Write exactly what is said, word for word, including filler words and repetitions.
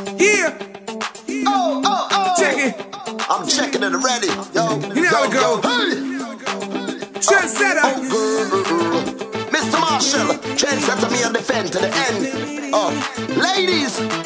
Yeah. Oh, oh, oh. Check it. I'm checking it already. Yo, You know how it yo, go. yo. Hey. Trendsetter. Oh, girl. Mister Marshall, trendsetter me and defend to the end. Oh, ladies,